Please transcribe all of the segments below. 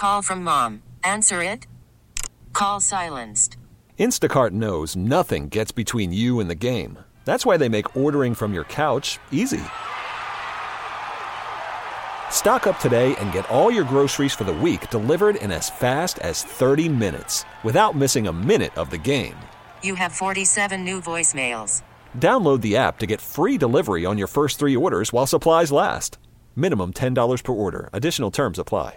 call from mom. Answer it. Call silenced. Instacart knows nothing gets between you and the game. That's why they make ordering from your couch easy. Stock up today and get all your groceries for the week delivered in as fast as 30 minutes without missing a minute of the game. You have 47 new voicemails. Download the app to get free delivery on your first 3 orders while supplies last. Minimum $10 per order. Additional terms apply.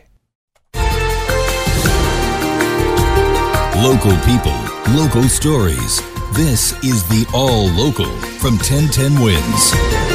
Local people, local stories. This is the All Local from 1010 Wins.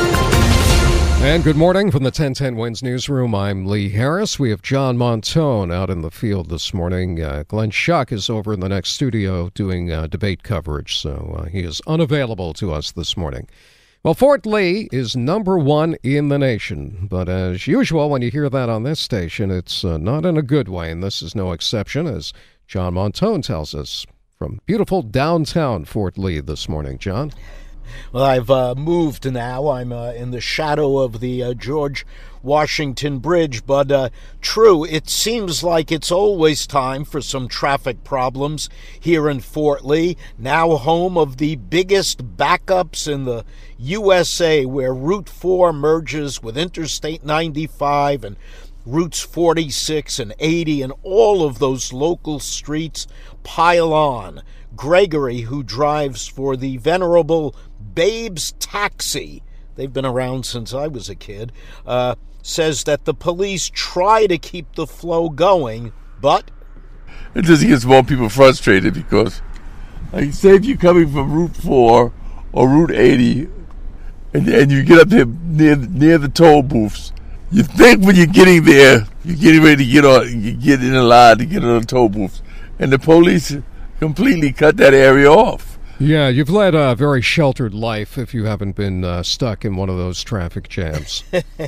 And good morning from the 1010 Wins newsroom. I'm Lee Harris. We have John Montone out in the field this morning. Glenn Schuck is over in the next studio doing debate coverage, so he is unavailable to us this morning. Well, Fort Lee is number 1 in the nation, but as usual, when you hear that on this station, it's not in a good way, and this is no exception, as John Montone tells us from beautiful downtown Fort Lee this morning. John? Well, I've moved now. I'm in the shadow of the George Washington Bridge, but true, it seems like it's always time for some traffic problems here in Fort Lee, now home of the biggest backups in the USA, where Route 4 merges with Interstate 95 and Routes 46 and 80, and all of those local streets pile on. Gregory, who drives for the venerable Babe's Taxi, they've been around since I was a kid, says that the police try to keep the flow going, but it just gets more people frustrated because, like, say if you're coming from Route 4 or Route 80 and you get up there near the toll booths, you think when you're getting there, you're getting ready to get in a line to get on the toll booths, and the police completely cut that area off. Yeah, you've led a very sheltered life if you haven't been stuck in one of those traffic jams.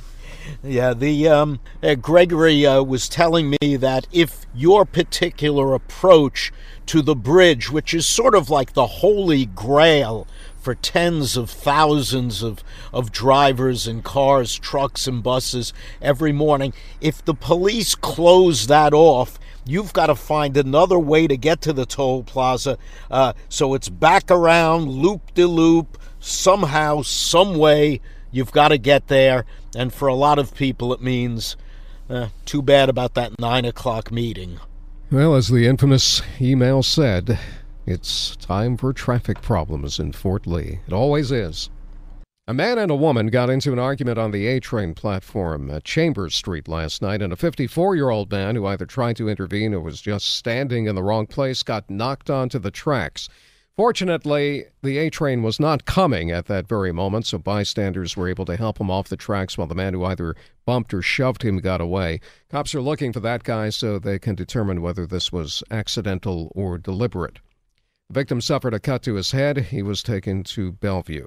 Yeah, the Gregory was telling me that if your particular approach to the bridge, which is sort of like the holy grail for tens of thousands of drivers and cars, trucks and buses every morning, if the police close that off, you've got to find another way to get to the toll plaza. So it's back around, loop-de-loop, somehow, some way, you've got to get there. And for a lot of people, it means too bad about that 9 o'clock meeting. Well, as the infamous email said, it's time for traffic problems in Fort Lee. It always is. A man and a woman got into an argument on the A-train platform at Chambers Street last night, and a 54-year-old man who either tried to intervene or was just standing in the wrong place got knocked onto the tracks. Fortunately, the A-train was not coming at that very moment, so bystanders were able to help him off the tracks while the man who either bumped or shoved him got away. Cops are looking for that guy so they can determine whether this was accidental or deliberate. The victim suffered a cut to his head. He was taken to Bellevue.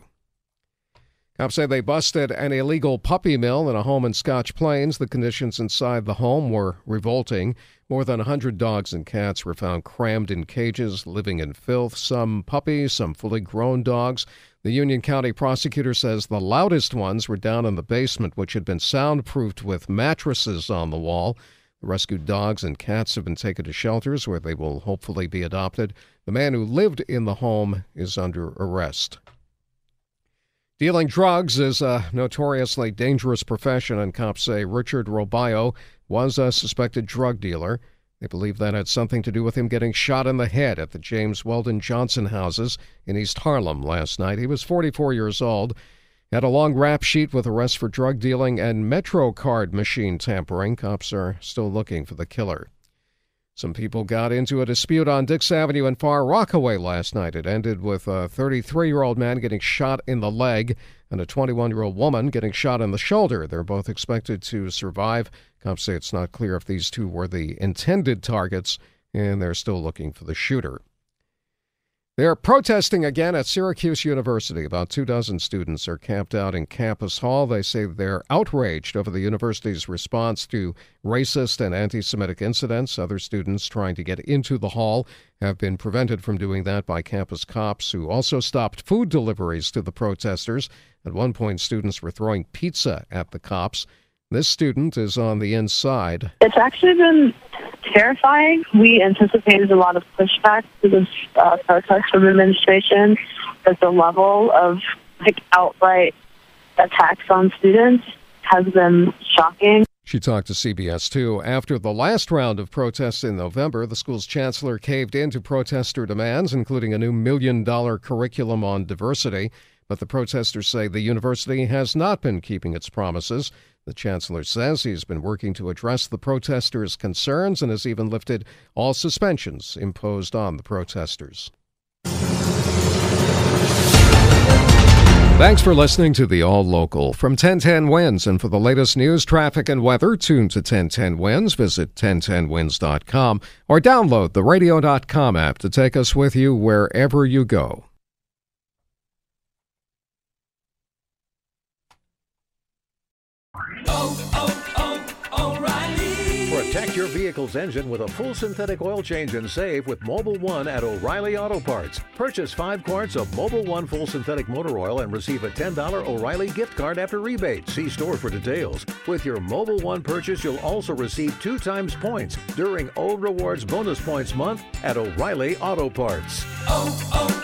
Cops say they busted an illegal puppy mill in a home in Scotch Plains. The conditions inside the home were revolting. More than 100 dogs and cats were found crammed in cages, living in filth. Some puppies, some fully grown dogs. The Union County prosecutor says the loudest ones were down in the basement, which had been soundproofed with mattresses on the wall. The rescued dogs and cats have been taken to shelters where they will hopefully be adopted. The man who lived in the home is under arrest. Dealing drugs is a notoriously dangerous profession, and cops say Richard Robayo was a suspected drug dealer. They believe that had something to do with him getting shot in the head at the James Weldon Johnson houses in East Harlem last night. He was 44 years old, had a long rap sheet with arrests for drug dealing and MetroCard machine tampering. Cops are still looking for the killer. Some people got into a dispute on Dix Avenue in Far Rockaway last night. It ended with a 33-year-old man getting shot in the leg and a 21-year-old woman getting shot in the shoulder. They're both expected to survive. Cops say it's not clear if these two were the intended targets, and they're still looking for the shooter. They're protesting again at Syracuse University. About 24 students are camped out in Campus Hall. They say they're outraged over the university's response to racist and anti-Semitic incidents. Other students trying to get into the hall have been prevented from doing that by campus cops, who also stopped food deliveries to the protesters. At one point, students were throwing pizza at the cops. This student is on the inside. It's actually been terrifying. We anticipated a lot of pushback to this protest from the administration, but the level of outright attacks on students has been shocking. She talked to CBS 2. After the last round of protests in November, the school's chancellor caved in to protester demands, including a new $1 million curriculum on diversity. But the protesters say the university has not been keeping its promises. The chancellor says he's been working to address the protesters' concerns and has even lifted all suspensions imposed on the protesters. Thanks for listening to the All Local from 1010 Winds. And for the latest news, traffic, and weather, tune to 1010 Winds. Visit 1010winds.com or download the radio.com app to take us with you wherever you go. Protect your vehicle's engine with a full synthetic oil change and save with Mobil 1 at O'Reilly Auto Parts. Purchase 5 quarts of Mobil 1 full synthetic motor oil and receive a $10 O'Reilly gift card after rebate. See store for details. With your Mobil 1 purchase, you'll also receive 2 times points during O Rewards Bonus Points Month at O'Reilly Auto Parts.